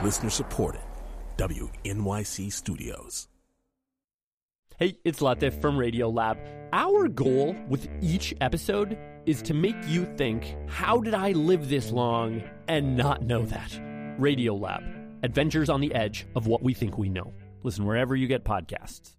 Listener supported. WNYC Studios. Hey, it's Latif from Radiolab. Our goal with each episode is to make you think, how did I live this long and not know that? Radiolab, adventures on the edge of what we think we know. Listen wherever you get podcasts.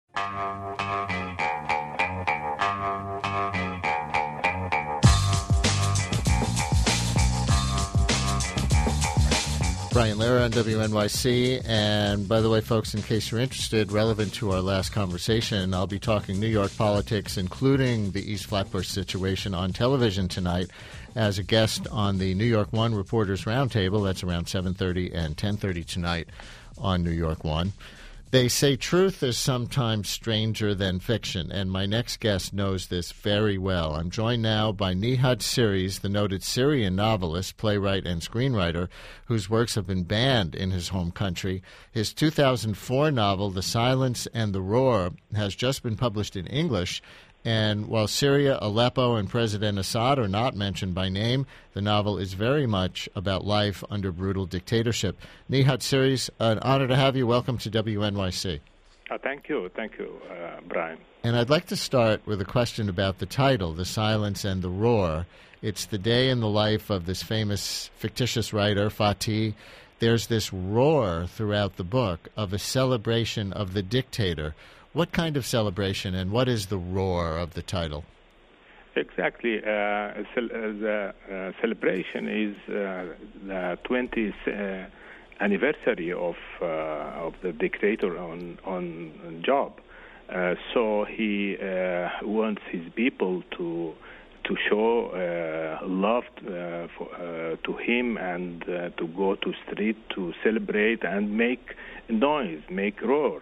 Brian Lehrer on WNYC. And by the way, folks, in case you're interested, relevant to our last conversation, I'll be talking New York politics, including the East Flatbush situation, on television tonight as a guest on the New York One Reporters Roundtable. That's around 7:30 and 10:30 tonight on New York One. They say truth is sometimes stranger than fiction, and my next guest knows this very well. I'm joined now by Nihad Series, the noted Syrian novelist, playwright, and screenwriter, whose works have been banned in his home country. His 2004 novel, The Silence and the Roar, has just been published in English, and while Syria, Aleppo, and President Assad are not mentioned by name, the novel is very much about life under brutal dictatorship. Nihad Series, an honor to have you. Welcome to WNYC. Thank you, Brian. And I'd like to start with a question about the title, The Silence and the Roar. It's the day in the life of this famous fictitious writer, Fatih. There's this roar throughout the book of a celebration of the dictator. What kind of celebration, and what is the roar of the title? Exactly. The celebration is the 20th anniversary of the dictator on job. So he wants his people to show love to him and to go to street to celebrate and make noise, make roar.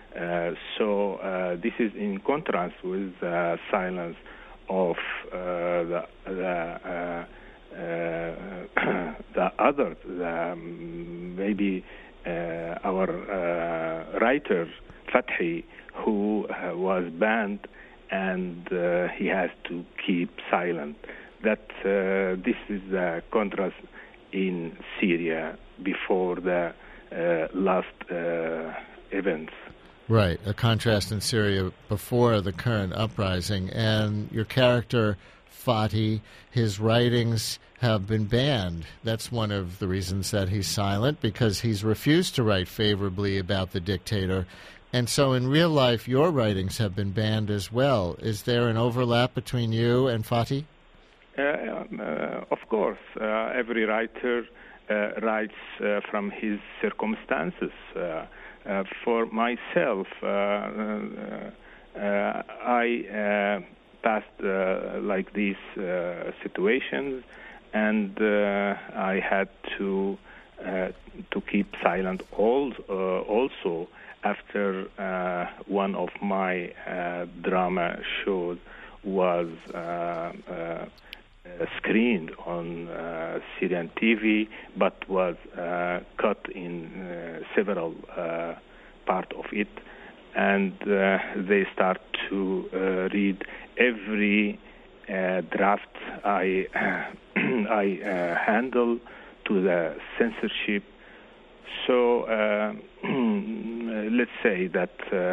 So this is in contrast with the silence of the other, maybe our writer Fatih, who was banned and he has to keep silent. That this is the contrast in Syria before the last events. Right, a contrast in Syria before the current uprising. And your character, Fatih, his writings have been banned. That's one of the reasons that he's silent, because he's refused to write favorably about the dictator. And so in real life, your writings have been banned as well. Is there an overlap between you and Fatih? Of course. Every writer writes from his circumstances. For myself, I passed like these situations, and I had to keep silent. Also, after one of my drama shows was screened on Syrian TV, but was cut in several part of it, and they start to read every draft I handle to the censorship. So let's say that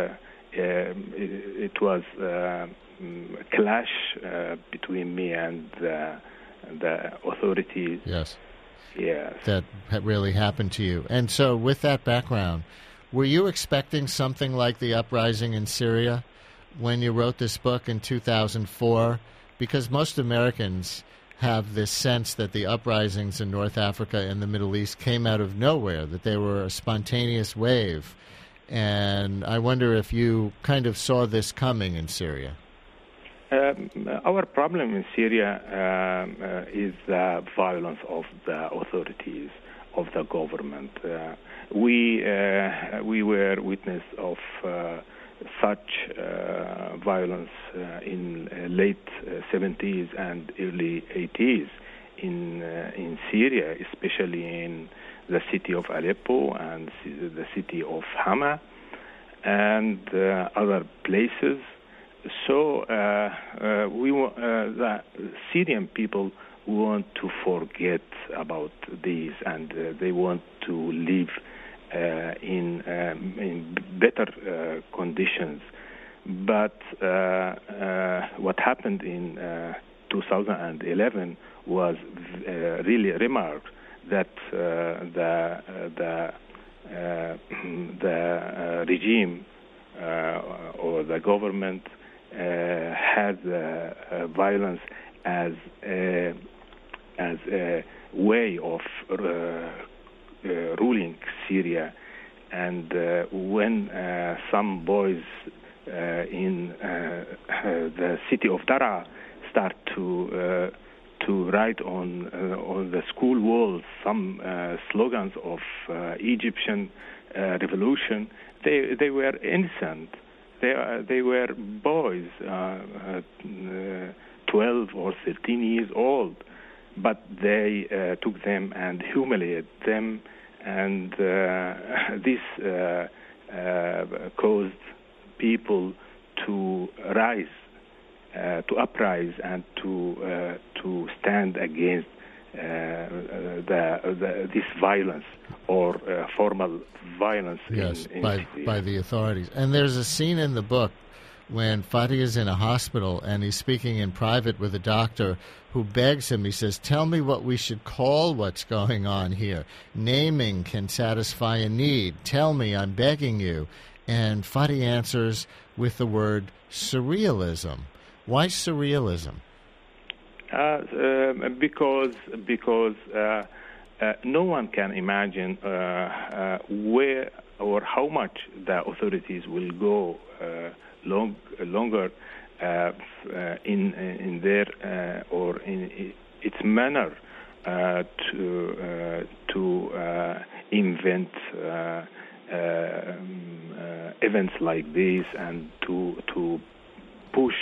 it was a clash between me and the authorities. Yes. Yes. That really happened to you. And so with that background, were you expecting something like the uprising in Syria when you wrote this book in 2004? Because most Americans have this sense that the uprisings in North Africa and the Middle East came out of nowhere, that they were a spontaneous wave. And I wonder if you kind of saw this coming in Syria. Our problem in Syria is the violence of the authorities, of the government. We were witness of such violence in late 70s and early 80s in Syria, especially in the city of Aleppo and the city of Hama and other places. So the Syrian people want to forget about these, and they want to live in better conditions. But what happened in 2011 was really remarked that the regime or the government had violence as a way of ruling Syria, and when some boys in the city of Daraa start to write on the school walls some slogans of Egyptian revolution, they were innocent. They were boys, 12 or 13 years old, but they took them and humiliated them, and this caused people to uprise and to stand against this violence or formal violence. Yes, in by the authorities. And there's a scene in the book when Fadi is in a hospital and he's speaking in private with a doctor who begs him, he says, "Tell me what we should call what's going on here. Naming can satisfy a need. Tell me, I'm begging you." And Fadi answers with the word surrealism. Why surrealism? Because no one can imagine where or how much the authorities will go longer in their or in its manner to invent events like this, and to push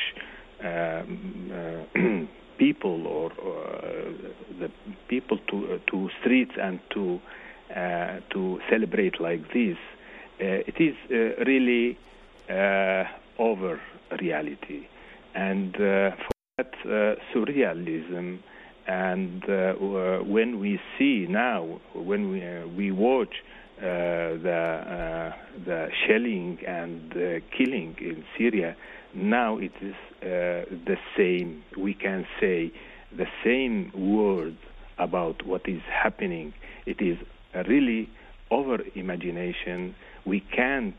people or the people to streets and to celebrate like this. It is really over reality, and for that surrealism. And when we see now, when we watch the shelling and killing in Syria, now it is the same. We can say the same word about what is happening. It is really over imagination. We can't,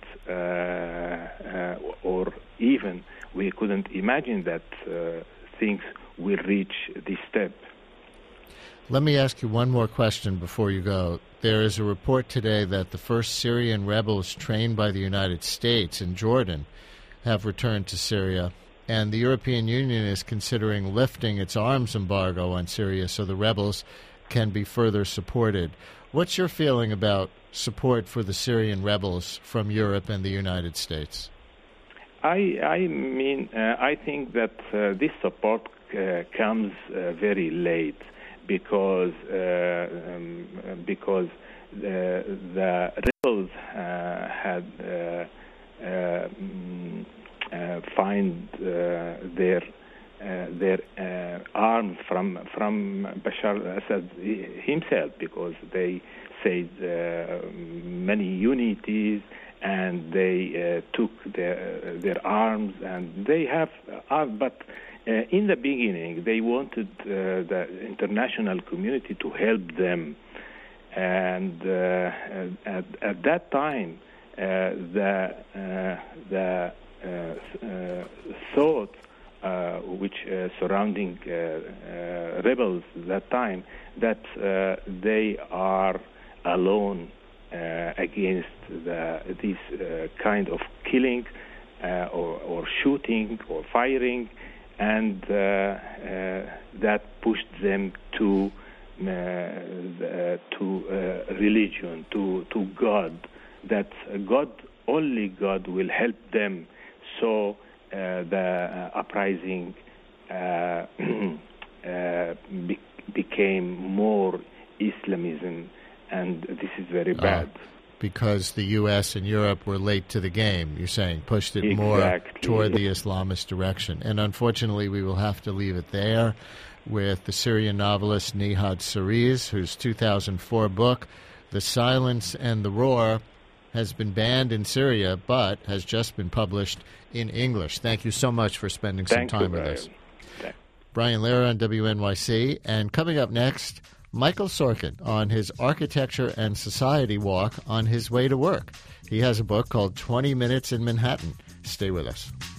or even we couldn't imagine that things will reach this step. Let me ask you one more question before you go. There is a report today that the first Syrian rebels trained by the United States in Jordan have returned to Syria, and the European Union is considering lifting its arms embargo on Syria so the rebels can be further supported. What's your feeling about support for the Syrian rebels from Europe and the United States? I think that this support comes very late, because the rebels had find their arms from Bashar al-Assad himself, because they said many unities, and they took their arms, and they have but in the beginning they wanted the international community to help them, and at that time the thought which surrounding rebels that time, that they are alone against this kind of killing or shooting or firing, and that pushed them to religion, to God, that only God will help them. So the uprising became more Islamism, and this is very bad. because the U.S. and Europe were late to the game, you're saying, pushed it more toward the Islamist direction. And unfortunately, we will have to leave it there with the Syrian novelist Nihad Sariz, whose 2004 book, The Silence and the Roar, has been banned in Syria, but has just been published in English. Thank you so much for spending some time with us. Brian Lehrer on WNYC. And coming up next, Michael Sorkin on his architecture and society walk on his way to work. He has a book called 20 Minutes in Manhattan. Stay with us.